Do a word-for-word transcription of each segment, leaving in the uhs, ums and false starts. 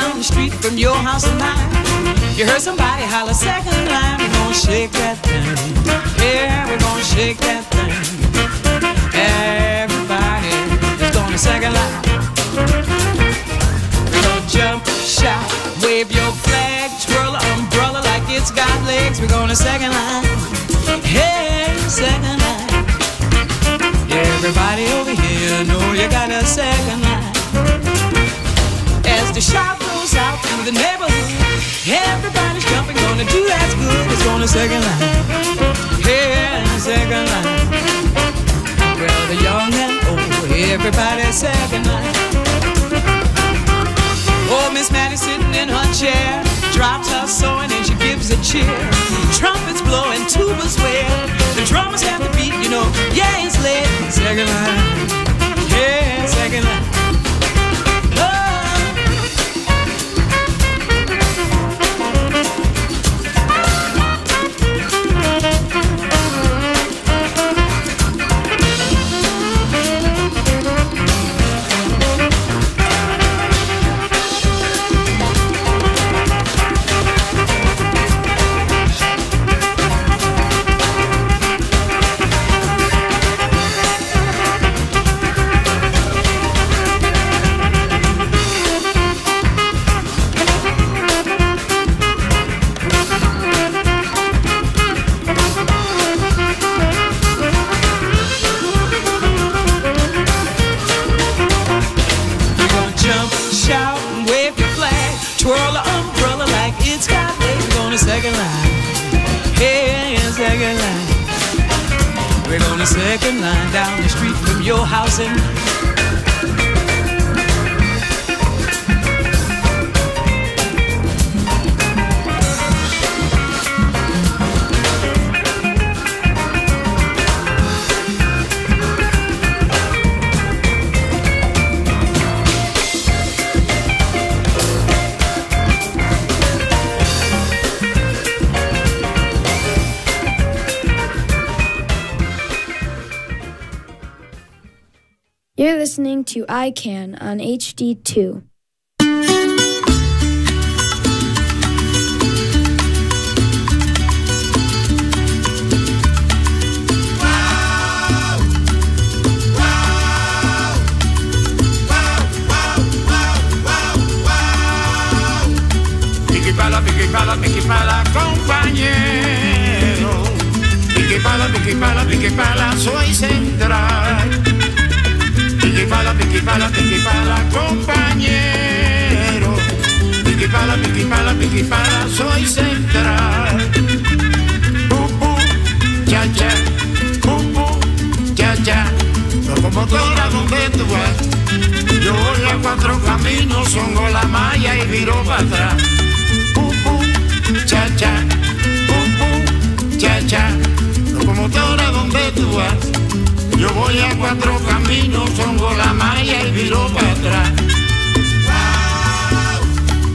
down the street from your house and mine. You heard somebody holler second line. We're gonna shake that thing. Yeah, we're gonna shake that thing. Everybody is gonna second line. We're gonna jump, shout, wave your flag, twirl an umbrella like it's got legs. We're gonna second line. Hey, second line. Everybody over here know you got a second line. As the shout goes out through the neighborhood, everybody's jumping, gonna do as good as on the second line. Hey, second line. Well, the young and old, everybody's second line. Oh, Miss Maddie sitting in her chair, drops her sewing and she gives a cheer. Trumpets blowing, tubas wail, the drummers have the beat, you know. Yeah, it's late. Second line. Yeah, second line. Second line down the street from your house and You're listening to I Can on H D two. Piqui pala, piqui pala, piqui pala, compañero. Piqui pala, piqui pala, piqui pala, soy central. Piqui pala, piqui pala, piqui pala, compañero. Piqui pala, piqui pala, piqui pala, soy central. Pupu, cha cha, pupu, cha cha. Locomotora, ¿dónde tú vas? Yo voy a cuatro caminos, songo la malla y viro para atrás. Pupu, cha cha, pupu, cha cha. Locomotora, ¿dónde tú vas? Yo voy a cuatro caminos, songo la malla y viro para atrás. Wow,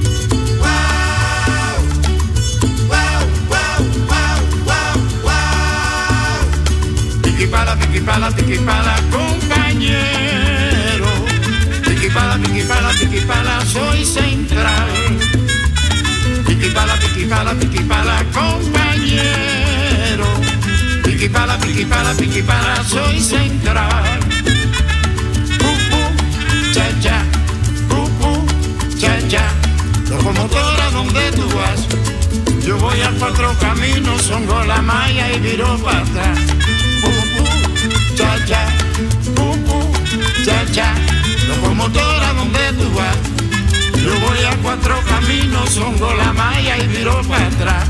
wow, wow, wow, wow, wow, wow. Piqui pala, piqui pala, piqui pala, compañero. Piqui pala, piqui pala, piqui pala, soy central. Piqui pala, piqui pala, piqui pala, compañero. Piqui pala, piqui pala, piqui pala, soy central. Pupu, cha cha, pupu, cha cha. Locomotora, ¿dónde tú vas? Yo voy a cuatro caminos, songo la malla y viro para atrás. Pupu, cha cha, pupu, cha cha. Locomotora, ¿dónde tú vas? Yo voy a cuatro caminos, songo la malla y viro para atrás.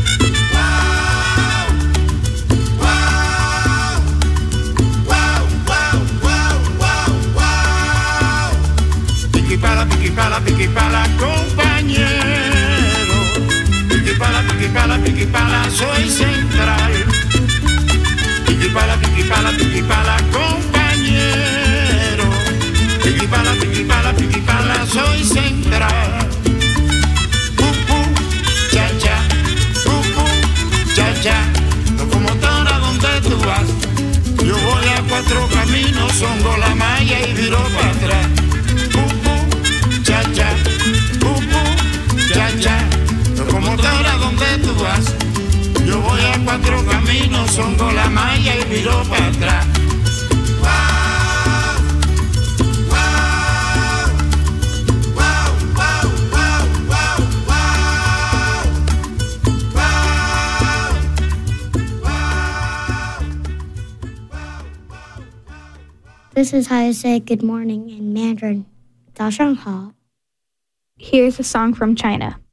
Piqui pala, piqui pala, piqui pala, compañero. Piqui pala, piqui pala, piqui pala, soy central. Piqui pala, piqui pala, piqui pala, compañero. Piqui pala, piqui pala, piqui pala, soy central. Pupu, cha cha, pupu, cha cha. Locomotora, ¿dónde tú vas? Yo voy a cuatro caminos, songo la malla y viro para atrás. Cha cha, pupu, This is how you say good morning in Mandarin. 早上好. Here's a song from China.